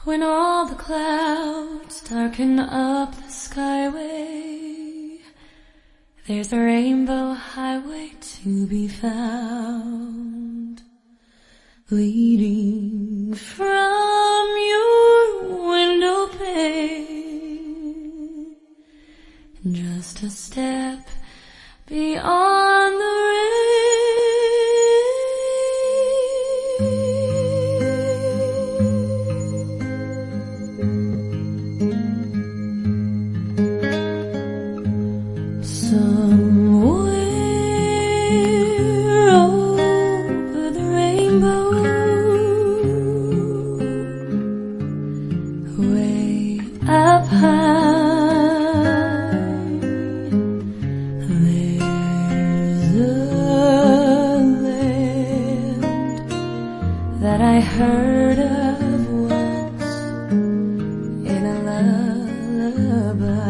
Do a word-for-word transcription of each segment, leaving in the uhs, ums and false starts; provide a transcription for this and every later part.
When all the clouds darken up the skyway, there's a rainbow highway to be found, leading from your window pane, just a step beyond the rain. Somewhere over the rainbow, way up high, there's a land that I heard of once in a lullaby.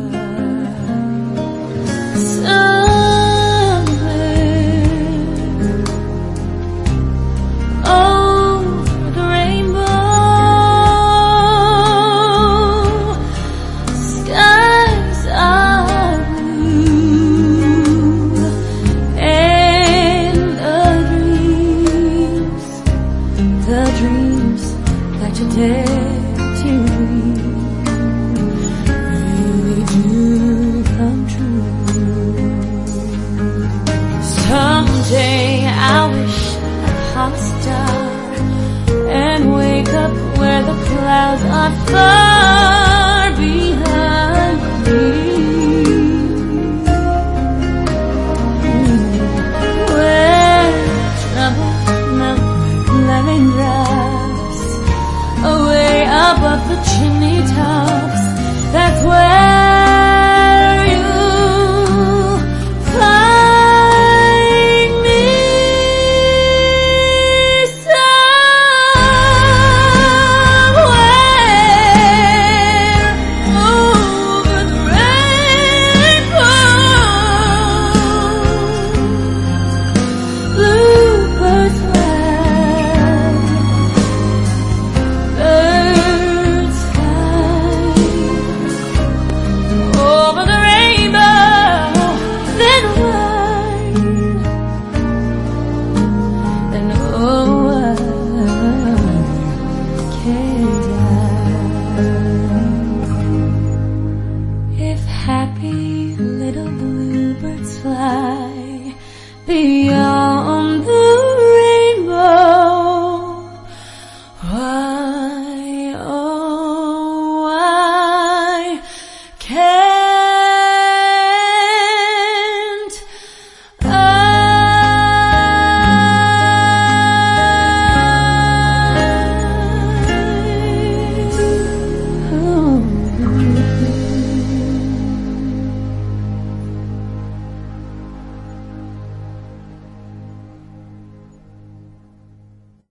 The dreams that you dare to dream really do come true. Someday I wish upon a star and wake up where the clouds are far behind me, where troubles melt raindrops away above the chimney tops. That's where you find me, somewhere over the rainbow. Bluebirds okay.